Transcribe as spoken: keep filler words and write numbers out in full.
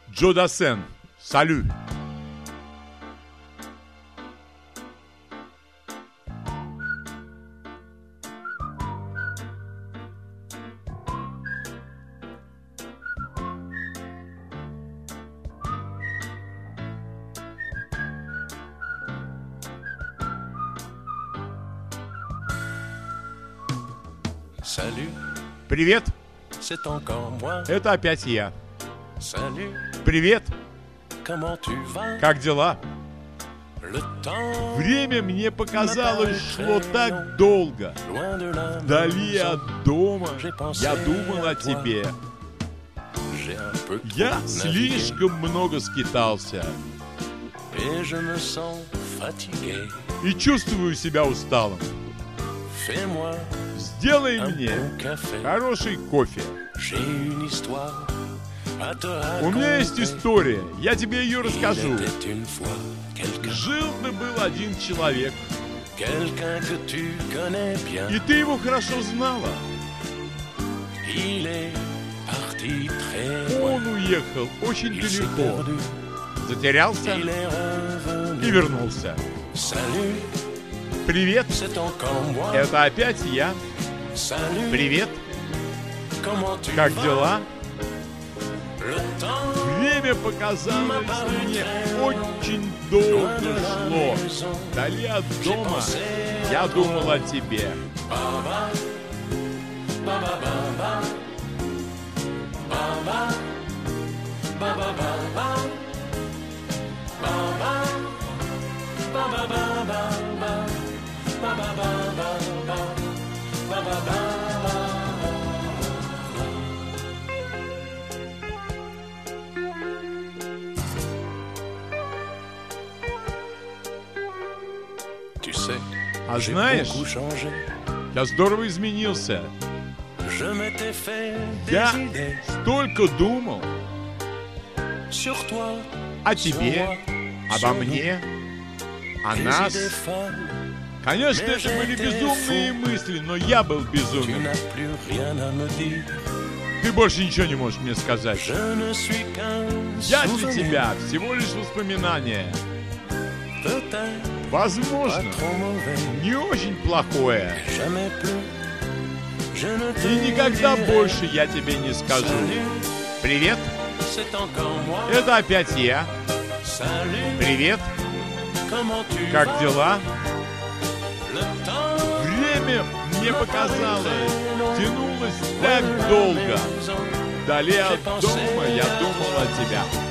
Джо Дассен, салют. Salut, Привет, c'est encore moi. это опять я. Salut, Привет, comment tu vas? как дела? Le temps Время мне показалось шло так долго. loin de la Вдали maison. от дома я думал о тебе. J'ai un peu trop Я navigué слишком много скитался et je me sens fatigué. и чувствую себя усталым. Fais-moi Сделай un мне bon café. хороший кофе. J'ai une histoire à te У меня есть raconter. история, я тебе ее Il расскажу. était une fois quelqu'un, Жил-то был один человек, quelqu'un que tu connais bien. и ты его хорошо знала. Il est parti très loin. Он уехал очень Il s'est далеко, perdu. затерялся Il est revenu. и вернулся. Salut, Привет, c'est encore moi. это опять я. Salut, Привет, comment tu как vas? дела? Le temps Время показалось мне очень долго шло. Вдали от дома я думал о тебе. Tu sais, А j'ai знаешь, beaucoup changé. я здорово изменился. Je m'étais fait des Я idées столько думал sur toi, о sur тебе, moi, обо sur nous. мне, о Des нас. idées folles. Конечно, это были безумные мысли, но я был Tu безумен. n'as plus rien à me dire. Ты больше ничего не можешь мне сказать. Je ne suis qu'un Я для souvenir. тебя всего лишь воспоминание. Peut-être pas Возможно, trop mauvais. не очень плохое. Jamais plus. Je ne te И никогда dirai. больше я тебе не скажу. Salut, Привет, c'est encore moi. это опять я. Salut, Привет, comment tu как vas? дела? Le temps Время мне показалось, тянулось так долго. Вдали от дома я думал о тебя.